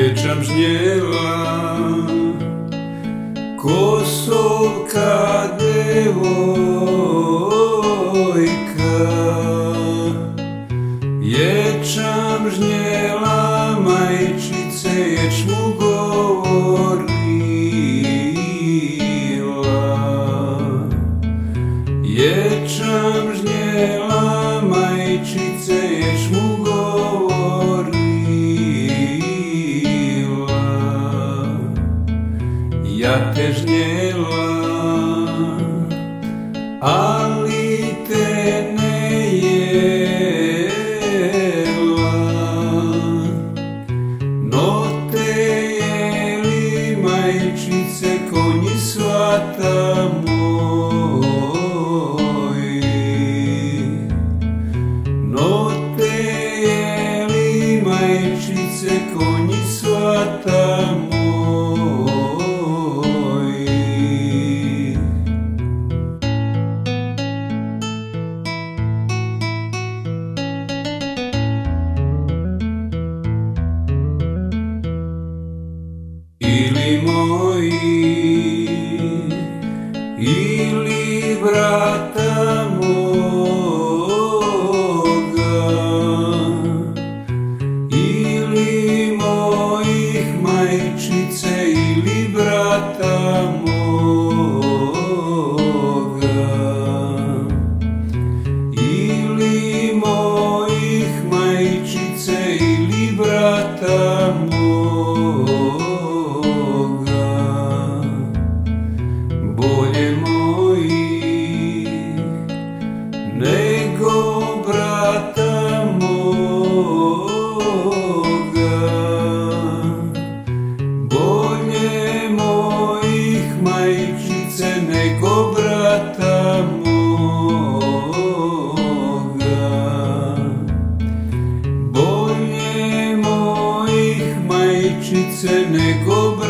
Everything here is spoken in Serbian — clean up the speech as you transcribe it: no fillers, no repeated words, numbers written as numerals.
Ječam žnjela, Kosovka devojka. Ječam žnjela, majčice ječmu govorila. Ječam žnjela, majčice ječmu govorila. Ja te žnjela, ali te ne jela. No te jeli, majčice, konji svata moji. No te jeli, majčice, konji svata moji. Ili moji, ili brata moga, ili mojih majčice, ili brata moga, ili mojih majčice, ili brata moga. Bolje mojih nego brata moga. Bolje mojih majčice nego brata moga. Bolje mojih majčice nego brata moga.